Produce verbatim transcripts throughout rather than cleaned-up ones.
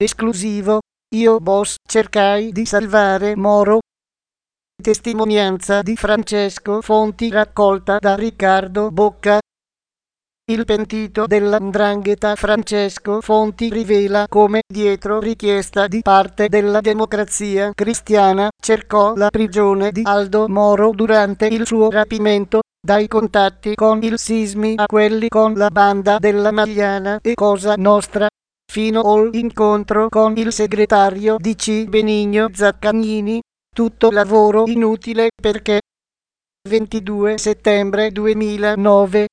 esclusivo, io boss cercai di salvare Moro. Testimonianza di Francesco Fonti raccolta da Riccardo Bocca. Il pentito della 'ndrangheta Francesco Fonti rivela come, dietro richiesta di parte della Democrazia Cristiana, cercò la prigione di Aldo Moro durante il suo rapimento, dai contatti con il Sismi a quelli con la banda della Magliana e Cosa Nostra, fino all'incontro con il segretario D C Benigno Zaccagnini. Tutto lavoro inutile perché ventidue settembre duemilanove.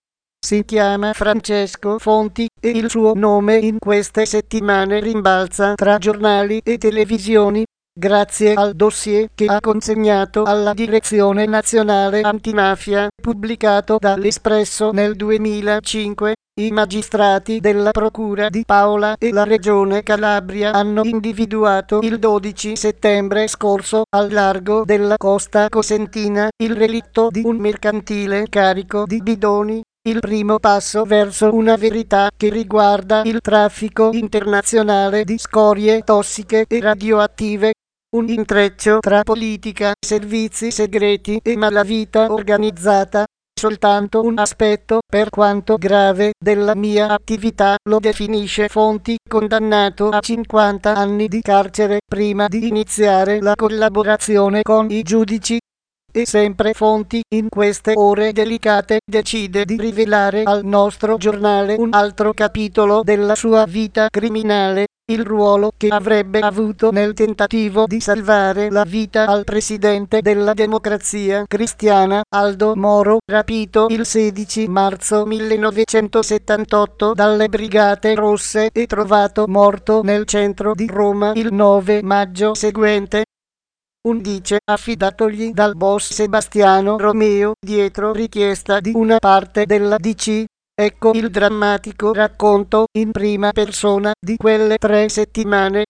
Si chiama Francesco Fonti e il suo nome in queste settimane rimbalza tra giornali e televisioni, grazie al dossier che ha consegnato alla Direzione Nazionale Antimafia, pubblicato dall'Espresso nel duemilacinque. I magistrati della Procura di Paola e la Regione Calabria hanno individuato il dodici settembre scorso, al largo della costa cosentina, il relitto di un mercantile carico di bidoni. Il primo passo verso una verità che riguarda il traffico internazionale di scorie tossiche e radioattive. Un intreccio tra politica, servizi segreti e malavita organizzata. Soltanto un aspetto, per quanto grave, della mia attività, lo definisce Fonti, condannato a cinquanta anni di carcere prima di iniziare la collaborazione con i giudici. E sempre Fonti, in queste ore delicate, decide di rivelare al nostro giornale un altro capitolo della sua vita criminale, il ruolo che avrebbe avuto nel tentativo di salvare la vita al presidente della Democrazia Cristiana, Aldo Moro, rapito il sedici marzo millenovecentosettantotto dalle Brigate Rosse e trovato morto nel centro di Roma il nove maggio seguente. Un dice affidatogli dal boss Sebastiano Romeo, dietro richiesta di una parte della D C. Ecco il drammatico racconto, in prima persona, di quelle tre settimane.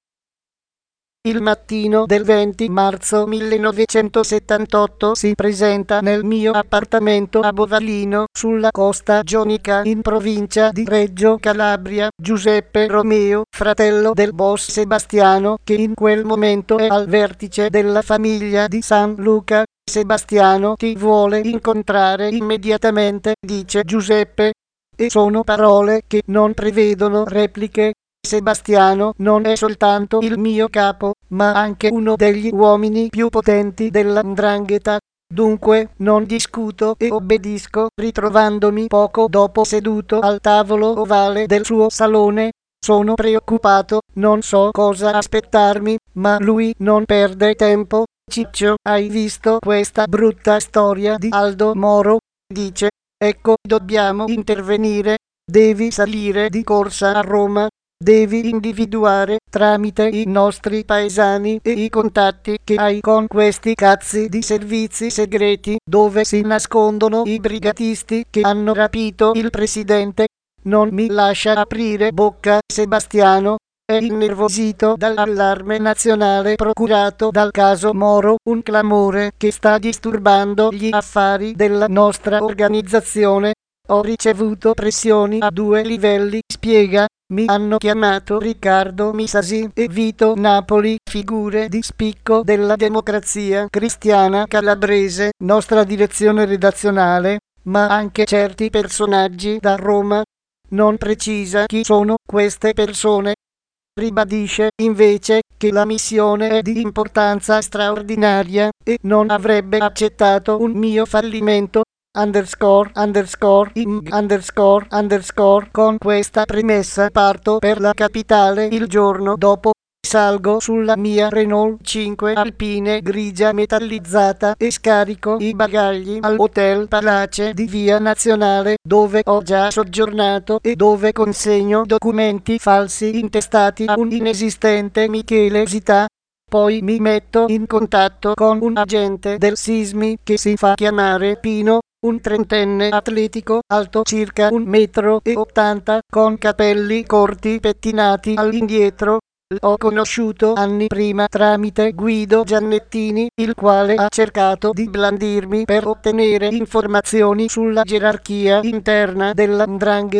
Il mattino del venti marzo millenovecentosettantotto si presenta nel mio appartamento a Bovallino, sulla costa gionica in provincia di Reggio Calabria, Giuseppe Romeo, fratello del boss Sebastiano, che in quel momento è al vertice della famiglia di San Luca. Sebastiano ti vuole incontrare immediatamente, dice Giuseppe. E sono parole che non prevedono repliche. Sebastiano non è soltanto il mio capo, ma anche uno degli uomini più potenti della 'ndrangheta. Dunque non discuto e obbedisco, ritrovandomi poco dopo seduto al tavolo ovale del suo salone. Sono preoccupato, non so cosa aspettarmi, ma lui non perde tempo. Ciccio, hai visto questa brutta storia di Aldo Moro? Dice. Ecco, dobbiamo intervenire. Devi salire di corsa a Roma. Devi individuare, tramite i nostri paesani e i contatti che hai con questi cazzi di servizi segreti, dove si nascondono i brigatisti che hanno rapito il presidente. Non mi lascia aprire bocca. Sebastiano è innervosito dall'allarme nazionale procurato dal caso Moro, un clamore che sta disturbando gli affari della nostra organizzazione. Ho ricevuto pressioni a due livelli, spiega. Mi hanno chiamato Riccardo Misasi e Vito Napoli, figure di spicco della Democrazia Cristiana calabrese, nostra direzione redazionale, ma anche certi personaggi da Roma. Non precisa chi sono queste persone. Ribadisce invece che la missione è di importanza straordinaria e non avrebbe accettato un mio fallimento. Underscore, underscore, ing, underscore, underscore. Con questa premessa parto per la capitale il giorno dopo. Salgo sulla mia Renault cinque Alpine grigia metallizzata e scarico i bagagli all'Hotel Palace di Via Nazionale, dove ho già soggiornato e dove consegno documenti falsi intestati a un inesistente Michele Zità. Poi mi metto in contatto con un agente del Sismi che si fa chiamare Pino, un trentenne atletico, alto circa un metro e ottanta, con capelli corti pettinati all'indietro. L'ho conosciuto anni prima tramite Guido Giannettini, il quale ha cercato di blandirmi per ottenere informazioni sulla gerarchia interna della 'ndrangheta.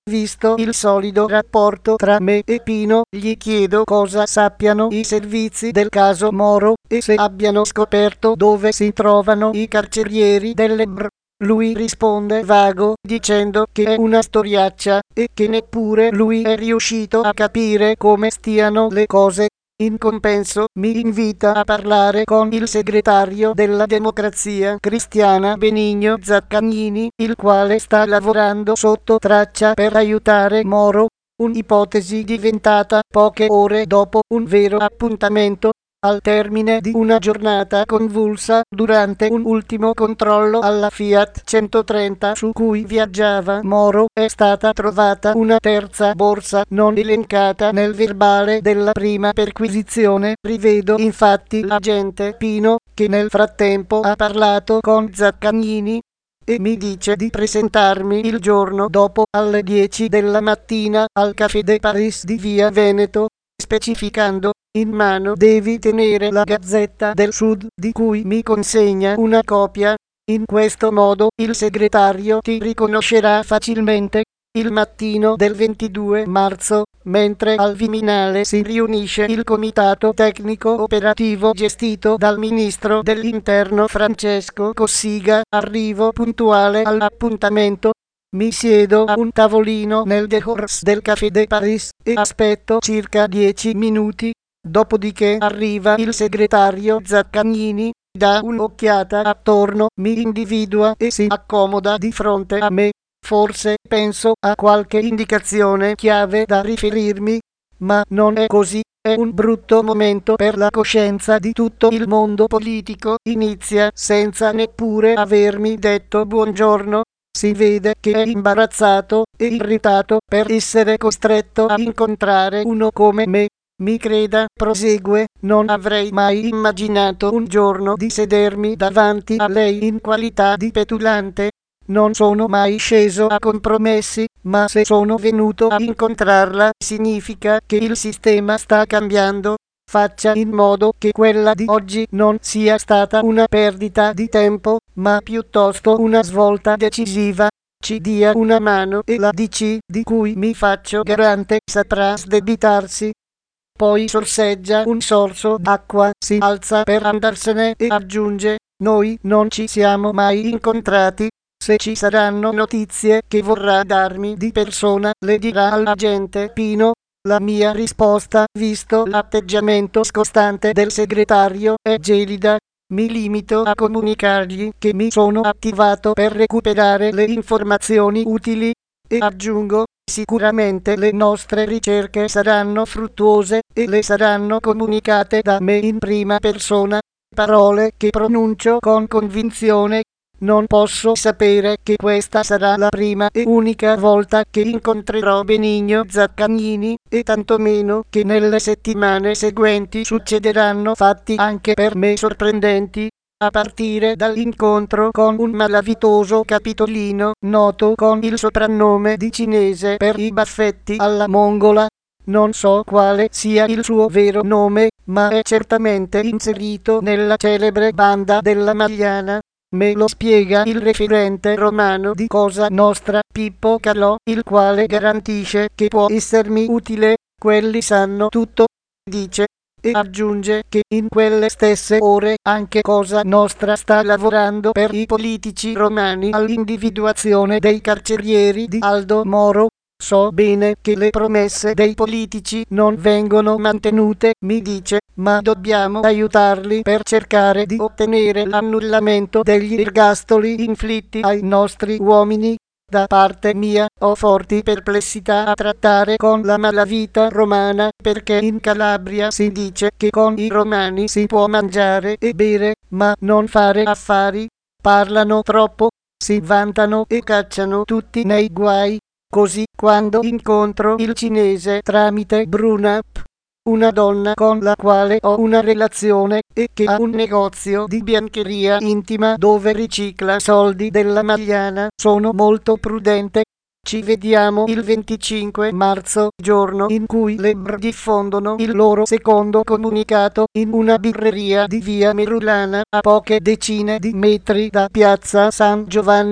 Visto il solido rapporto tra me e Pino, gli chiedo cosa sappiano i servizi del caso Moro e se abbiano scoperto dove si trovano i carcerieri delle Br. Lui risponde vago, dicendo che è una storiaccia e che neppure lui è riuscito a capire come stiano le cose. In compenso, mi invita a parlare con il segretario della Democrazia Cristiana Benigno Zaccagnini, il quale sta lavorando sotto traccia per aiutare Moro, un'ipotesi diventata poche ore dopo un vero appuntamento. Al termine di una giornata convulsa, durante un ultimo controllo alla Fiat centotrenta su cui viaggiava Moro, è stata trovata una terza borsa non elencata nel verbale della prima perquisizione. Rivedo infatti l'agente Pino, che nel frattempo ha parlato con Zaccagnini, e mi dice di presentarmi il giorno dopo alle dieci della mattina al Café de Paris di via Veneto, specificando: in mano devi tenere la Gazzetta del Sud, di cui mi consegna una copia. In questo modo il segretario ti riconoscerà facilmente. Il mattino del ventidue marzo, mentre al Viminale si riunisce il comitato tecnico operativo gestito dal ministro dell'Interno Francesco Cossiga, arrivo puntuale all'appuntamento. Mi siedo a un tavolino nel dehors del Café de Paris e aspetto circa dieci minuti. Dopodiché arriva il segretario Zaccagnini, dà un'occhiata attorno, mi individua e si accomoda di fronte a me. Forse penso a qualche indicazione chiave da riferirmi, ma non è così. È un brutto momento per la coscienza di tutto il mondo politico. Inizia senza neppure avermi detto buongiorno. Si vede che è imbarazzato e irritato per essere costretto a incontrare uno come me. Mi creda, prosegue, non avrei mai immaginato un giorno di sedermi davanti a lei in qualità di petulante. Non sono mai sceso a compromessi, ma se sono venuto a incontrarla significa che il sistema sta cambiando. Faccia in modo che quella di oggi non sia stata una perdita di tempo, ma piuttosto una svolta decisiva. Ci dia una mano e la D C, di cui mi faccio garante, saprà sdebitarsi. Poi sorseggia un sorso d'acqua, si alza per andarsene e aggiunge: noi non ci siamo mai incontrati. Se ci saranno notizie che vorrà darmi di persona, le dirà all'agente Pino. La mia risposta, visto l'atteggiamento scostante del segretario, è gelida. Mi limito a comunicargli che mi sono attivato per recuperare le informazioni utili e aggiungo: sicuramente le nostre ricerche saranno fruttuose e le saranno comunicate da me in prima persona. Parole che pronuncio con convinzione. Non posso sapere che questa sarà la prima e unica volta che incontrerò Benigno Zaccagnini, e tantomeno che nelle settimane seguenti succederanno fatti anche per me sorprendenti, a partire dall'incontro con un malavitoso capitolino noto con il soprannome di cinese per i baffetti alla mongola. Non so quale sia il suo vero nome, ma è certamente inserito nella celebre banda della Magliana. Me lo spiega il referente romano di Cosa Nostra, Pippo Calò, il quale garantisce che può essermi utile. Quelli sanno tutto, dice, e aggiunge che in quelle stesse ore anche Cosa Nostra sta lavorando per i politici romani all'individuazione dei carcerieri di Aldo Moro. So bene che le promesse dei politici non vengono mantenute, mi dice, ma dobbiamo aiutarli per cercare di ottenere l'annullamento degli ergastoli inflitti ai nostri uomini. Da parte mia ho forti perplessità a trattare con la malavita romana, perché in Calabria si dice che con i romani si può mangiare e bere, ma non fare affari. Parlano troppo, si vantano e cacciano tutti nei guai. Così, quando incontro il cinese tramite Brunap, una donna con la quale ho una relazione e che ha un negozio di biancheria intima dove ricicla soldi della Magliana, sono molto prudente. Ci vediamo il venticinque marzo, giorno in cui le Br diffondono il loro secondo comunicato in una birreria di via Merulana, a poche decine di metri da piazza San Giovanni.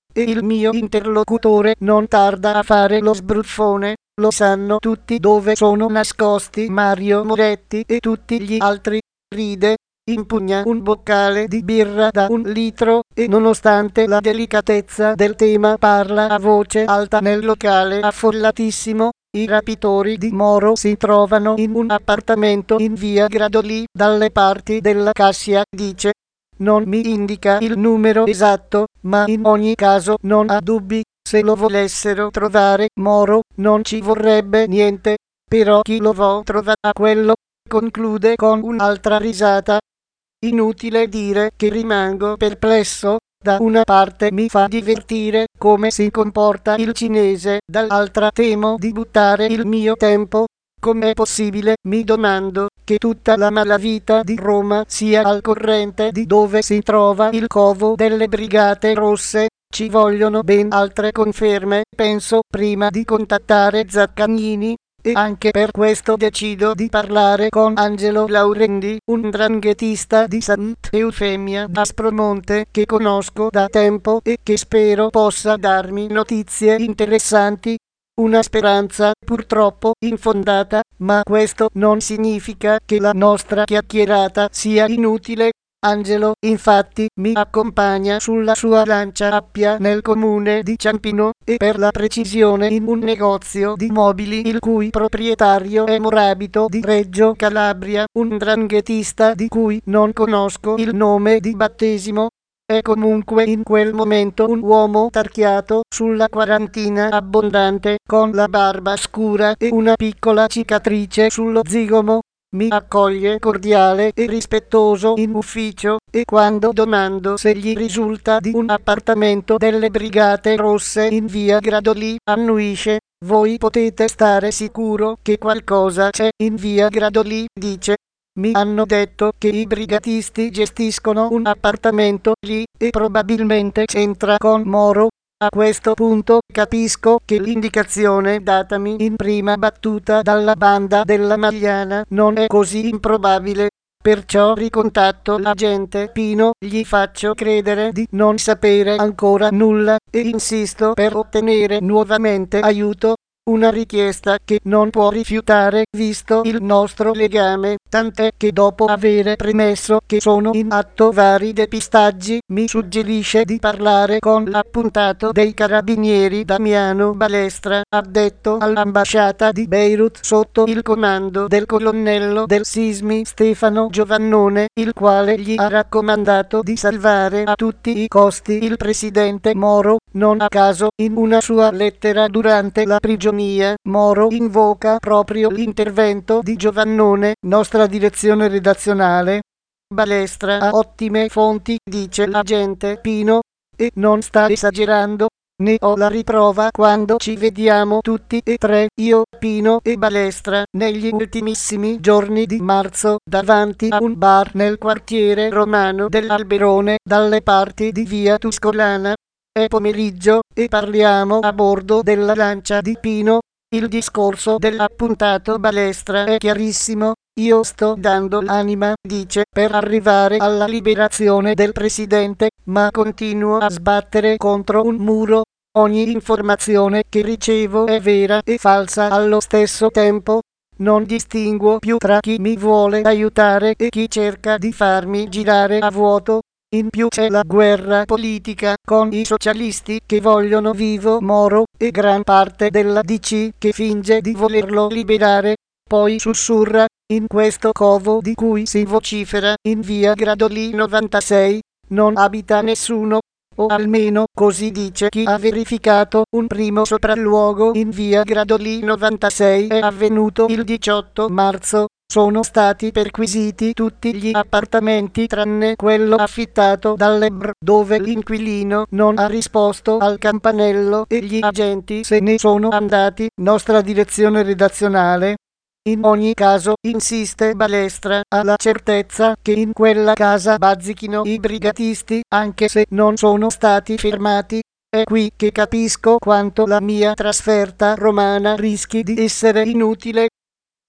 e il mio interlocutore non tarda a fare lo sbruffone. Lo sanno tutti dove sono nascosti Mario Moretti e tutti gli altri. Ride, impugna un boccale di birra da un litro e nonostante la delicatezza del tema parla a voce alta nel locale affollatissimo. I rapitori di Moro si trovano in un appartamento in via Gradoli, dalle parti della Cassia, dice. Non mi indica il numero esatto, ma in ogni caso non ha dubbi. Se lo volessero trovare, Moro, non ci vorrebbe niente. Però chi lo vo trova a quello, conclude con un'altra risata. Inutile dire che rimango perplesso. Da una parte mi fa divertire come si comporta il cinese, dall'altra temo di buttare il mio tempo. Com'è possibile, mi domando, che tutta la malavita di Roma sia al corrente di dove si trova il covo delle Brigate Rosse? Ci vogliono ben altre conferme, penso, prima di contattare Zaccagnini. E anche per questo decido di parlare con Angelo Laurendi, un 'ndranghetista di Sant'Eufemia d'Aspromonte che conosco da tempo e che spero possa darmi notizie interessanti. Una speranza purtroppo infondata, ma questo non significa che la nostra chiacchierata sia inutile. Angelo, infatti, mi accompagna sulla sua Lancia Appia nel comune di Ciampino, e per la precisione in un negozio di mobili il cui proprietario è Morabito di Reggio Calabria, un 'ndranghetista di cui non conosco il nome di battesimo. È comunque in quel momento un uomo tarchiato sulla quarantina abbondante, con la barba scura e una piccola cicatrice sullo zigomo. Mi accoglie cordiale e rispettoso in ufficio, e quando domando se gli risulta di un appartamento delle Brigate Rosse in via Gradoli, annuisce. Voi potete stare sicuro che qualcosa c'è in via Gradoli, dice. Mi hanno detto che i brigatisti gestiscono un appartamento lì, e probabilmente c'entra con Moro. A questo punto capisco che l'indicazione datami in prima battuta dalla banda della Magliana non è così improbabile. Perciò ricontatto l'agente Pino, gli faccio credere di non sapere ancora nulla e insisto per ottenere nuovamente aiuto. Una richiesta che non può rifiutare visto il nostro legame, tant'è che dopo avere premesso che sono in atto vari depistaggi, mi suggerisce di parlare con l'appuntato dei carabinieri Damiano Balestra, addetto all'ambasciata di Beirut sotto il comando del colonnello del Sismi Stefano Giovannone, il quale gli ha raccomandato di salvare a tutti i costi il presidente Moro. Non a caso, in una sua lettera durante la prigionia, Moro invoca proprio l'intervento di Giovannone, nostra direzione redazionale. Balestra ha ottime fonti, dice l'agente Pino, e non sta esagerando. Ne ho la riprova quando ci vediamo tutti e tre, io, Pino e Balestra, negli ultimissimi giorni di marzo, davanti a un bar nel quartiere romano dell'Alberone, dalle parti di via Tuscolana. È pomeriggio, e parliamo a bordo della Lancia di Pino. Il discorso dell'appuntato Balestra è chiarissimo. Io sto dando l'anima, dice, per arrivare alla liberazione del presidente, ma continuo a sbattere contro un muro. Ogni informazione che ricevo è vera e falsa allo stesso tempo. Non distinguo più tra chi mi vuole aiutare e chi cerca di farmi girare a vuoto. In più c'è la guerra politica con i socialisti che vogliono vivo Moro e gran parte della D C che finge di volerlo liberare. Poi sussurra, in questo covo di cui si vocifera in via Gradoli novantasei, non abita nessuno, o almeno così dice chi ha verificato. Un primo sopralluogo in via Gradoli novantasei è avvenuto il diciotto marzo. Sono stati perquisiti tutti gli appartamenti tranne quello affittato dalle Br, dove l'inquilino non ha risposto al campanello e gli agenti se ne sono andati, nostra direzione redazionale. In ogni caso, insiste Balestra, ha la certezza che in quella casa bazzichino i brigatisti, anche se non sono stati fermati. È qui che capisco quanto la mia trasferta romana rischi di essere inutile.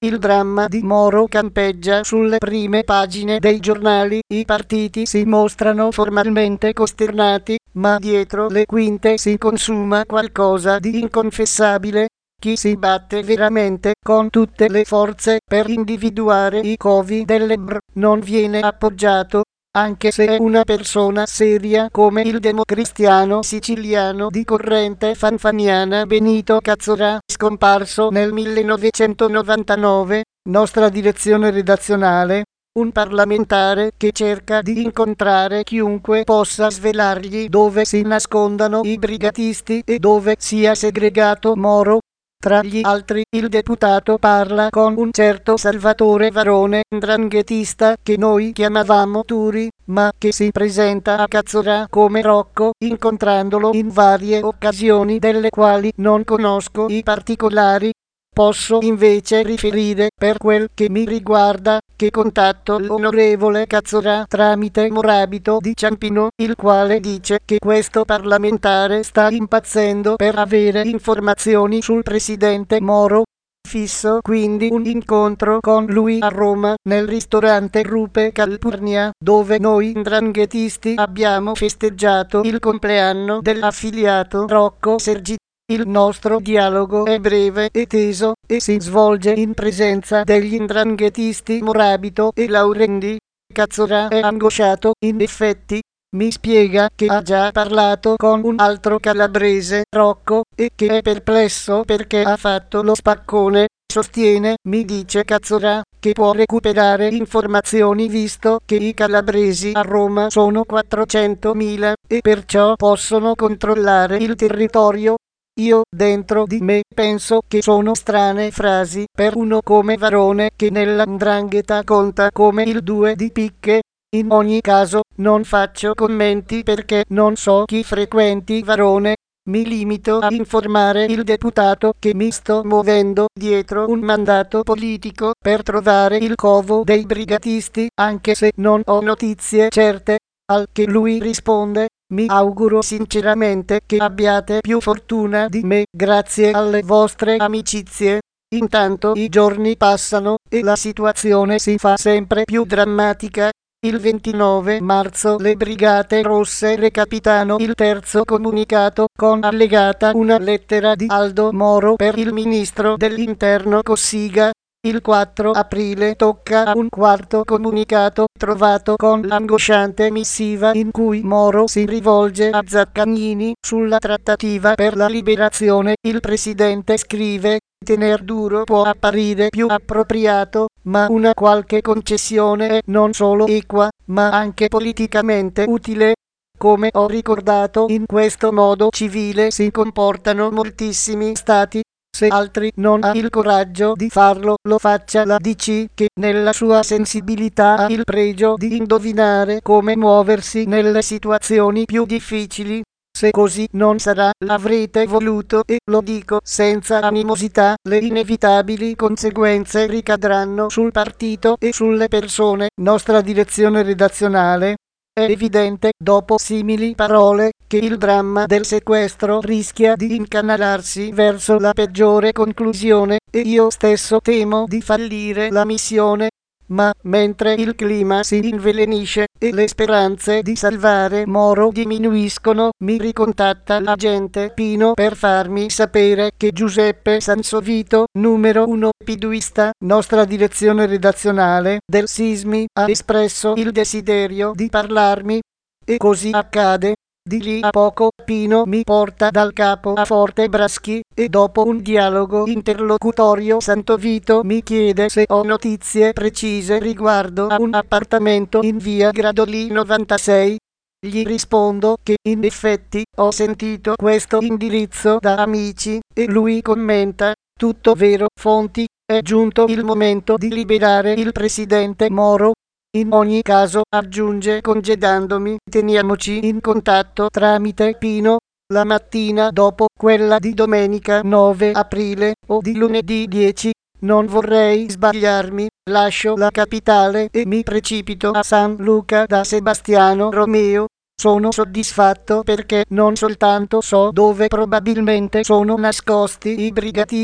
Il dramma di Moro campeggia sulle prime pagine dei giornali, i partiti si mostrano formalmente costernati, ma dietro le quinte si consuma qualcosa di inconfessabile. Chi si batte veramente con tutte le forze per individuare i covi delle B R non viene appoggiato, anche se è una persona seria come il democristiano siciliano di corrente fanfaniana Benito Cazzorà, scomparso nel millenovecentonovantanove, nostra direzione redazionale. Un parlamentare che cerca di incontrare chiunque possa svelargli dove si nascondano i brigatisti e dove sia segregato Moro. Tra gli altri, il deputato parla con un certo Salvatore Varone, ndranghetista che noi chiamavamo Turi, ma che si presenta a Cazzorà come Rocco, incontrandolo in varie occasioni delle quali non conosco i particolari. Posso invece riferire, per quel che mi riguarda, che contatto l'onorevole Cazzorà tramite Morabito di Ciampino, il quale dice che questo parlamentare sta impazzendo per avere informazioni sul presidente Moro. Fisso quindi un incontro con lui a Roma, nel ristorante Rupe Calpurnia, dove noi ndranghetisti abbiamo festeggiato il compleanno dell'affiliato Rocco Sergi. Il nostro dialogo è breve e teso e si svolge in presenza degli ndranghetisti Morabito e Laurendi. Cazzorà è angosciato, in effetti. Mi spiega che ha già parlato con un altro calabrese, Rocco, e che è perplesso perché ha fatto lo spaccone. Sostiene, mi dice Cazzorà, che può recuperare informazioni visto che i calabresi a Roma sono quattrocentomila e perciò possono controllare il territorio. Io, dentro di me, penso che sono strane frasi per uno come Varone che nella 'ndrangheta conta come il due di picche. In ogni caso, non faccio commenti perché non so chi frequenti Varone. Mi limito a informare il deputato che mi sto muovendo dietro un mandato politico per trovare il covo dei brigatisti, anche se non ho notizie certe. Al che lui risponde: mi auguro sinceramente che abbiate più fortuna di me, grazie alle vostre amicizie. Intanto i giorni passano e la situazione si fa sempre più drammatica. Il ventinove marzo le Brigate Rosse recapitano il terzo comunicato con allegata una lettera di Aldo Moro per il ministro dell'Interno Cossiga. Il quattro aprile tocca a un quarto comunicato trovato con l'angosciante missiva in cui Moro si rivolge a Zaccagnini sulla trattativa per la liberazione. Il presidente scrive: tener duro può apparire più appropriato, ma una qualche concessione è non solo equa, ma anche politicamente utile. Come ho ricordato, in questo modo civile si comportano moltissimi stati. Se altri non ha il coraggio di farlo, lo faccia la D C, che nella sua sensibilità ha il pregio di indovinare come muoversi nelle situazioni più difficili. Se così non sarà, l'avrete voluto e lo dico senza animosità, le inevitabili conseguenze ricadranno sul partito e sulle persone. Nostra direzione redazionale. È evidente, dopo simili parole, che il dramma del sequestro rischia di incanalarsi verso la peggiore conclusione e io stesso temo di fallire la missione. Ma mentre il clima si invelenisce e le speranze di salvare Moro diminuiscono, mi ricontatta l'agente Pino per farmi sapere che Giuseppe Sansovito, numero uno piduista, nostra direzione redazionale, del Sismi, ha espresso il desiderio di parlarmi. E così accade. Di lì a poco Pino mi porta dal capo a Forte Braschi e dopo un dialogo interlocutorio Santovito mi chiede se ho notizie precise riguardo a un appartamento in via Gradoli novantasei. Gli rispondo che in effetti ho sentito questo indirizzo da amici e lui commenta: tutto vero, fonti, è giunto il momento di liberare il presidente Moro. In ogni caso, aggiunge congedandomi, teniamoci in contatto tramite Pino. La mattina dopo, quella di domenica nove aprile o di lunedì dieci, non vorrei sbagliarmi, lascio la capitale e mi precipito a San Luca da Sebastiano Romeo. Sono soddisfatto perché non soltanto so dove probabilmente sono nascosti i brigatisti,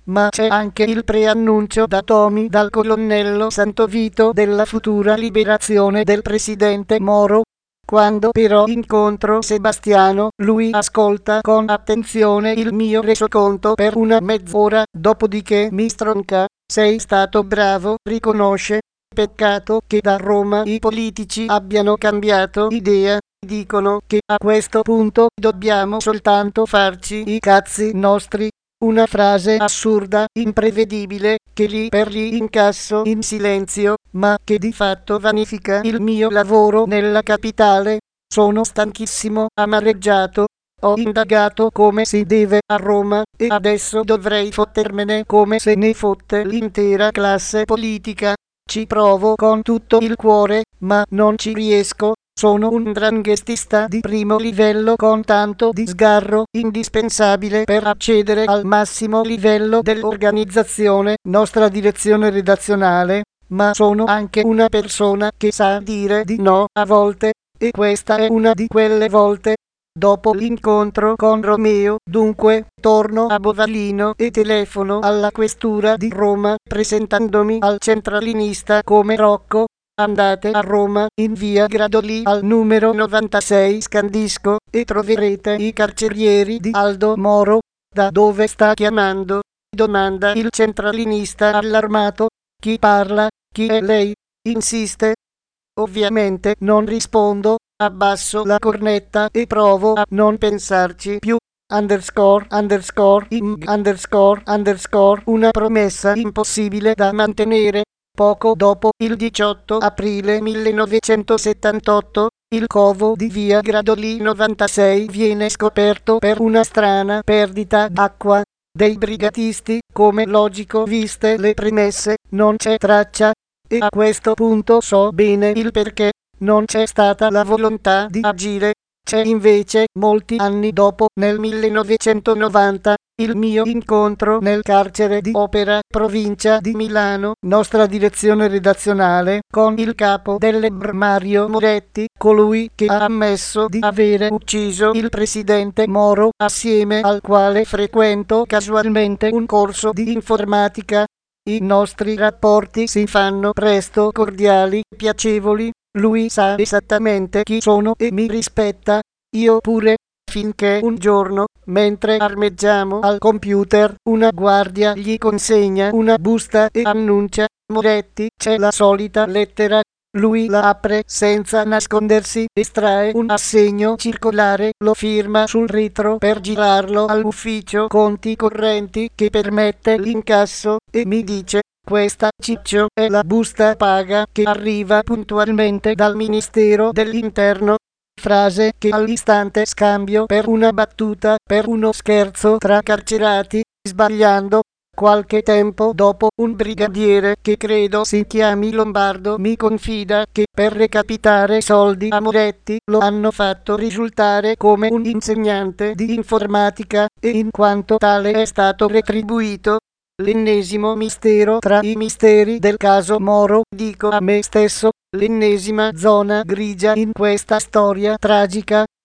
ma c'è anche il preannuncio da Tomi dal colonnello Santovito della futura liberazione del presidente Moro. Quando però incontro Sebastiano, lui ascolta con attenzione il mio resoconto per una mezz'ora, dopodiché mi stronca. Sei stato bravo, riconosce. Peccato che da Roma i politici abbiano cambiato idea. Dicono che a questo punto dobbiamo soltanto farci i cazzi nostri. Una frase assurda, imprevedibile, che lì per lì incasso in silenzio, ma che di fatto vanifica il mio lavoro nella capitale. Sono stanchissimo, amareggiato. Ho indagato come si deve a Roma e adesso dovrei fottermene come se ne fotte l'intera classe politica. Ci provo con tutto il cuore, ma non ci riesco. Sono un dranghettista di primo livello con tanto di sgarro, indispensabile per accedere al massimo livello dell'organizzazione, nostra direzione redazionale, ma sono anche una persona che sa dire di no a volte, e questa è una di quelle volte. Dopo l'incontro con Romeo, dunque, torno a Bovallino e telefono alla questura di Roma, presentandomi al centralinista come Rocco. Andate a Roma, in via Gradoli al numero novantasei, scandisco, e troverete i carcerieri di Aldo Moro. Da dove sta chiamando? Domanda il centralinista allarmato. Chi parla? Chi è lei? Insiste. Ovviamente non rispondo, abbasso la cornetta e provo a non pensarci più. Underscore, underscore, ing, underscore, underscore, una promessa impossibile da mantenere. Poco dopo, il diciotto aprile millenovecentosettantotto, il covo di via Gradoli novantasei viene scoperto per una strana perdita d'acqua. Dei brigatisti, come logico viste le premesse, non c'è traccia. E a questo punto so bene il perché. Non c'è stata la volontà di agire. C'è invece, molti anni dopo, nel millenovecentonovanta, il mio incontro nel carcere di Opera, provincia di Milano, nostra direzione redazionale, con il capo delle B R Mario Moretti, colui che ha ammesso di avere ucciso il presidente Moro, assieme al quale frequento casualmente un corso di informatica. I nostri rapporti si fanno presto cordiali, piacevoli. Lui sa esattamente chi sono e mi rispetta, io pure, finché un giorno, mentre armeggiamo al computer, una guardia gli consegna una busta e annuncia: Moretti, c'è la solita lettera. Lui la apre senza nascondersi, estrae un assegno circolare, lo firma sul retro per girarlo all'ufficio conti correnti che permette l'incasso, e mi dice: questa, Ciccio, è la busta paga che arriva puntualmente dal Ministero dell'Interno. Frase che all'istante scambio per una battuta, per uno scherzo tra carcerati, sbagliando. Qualche tempo dopo, un brigadiere, che credo si chiami Lombardo, mi confida che per recapitare soldi a Moretti lo hanno fatto risultare come un insegnante di informatica, e in quanto tale è stato retribuito. L'ennesimo mistero tra i misteri del caso Moro, dico a me stesso, l'ennesima zona grigia in questa storia tragica.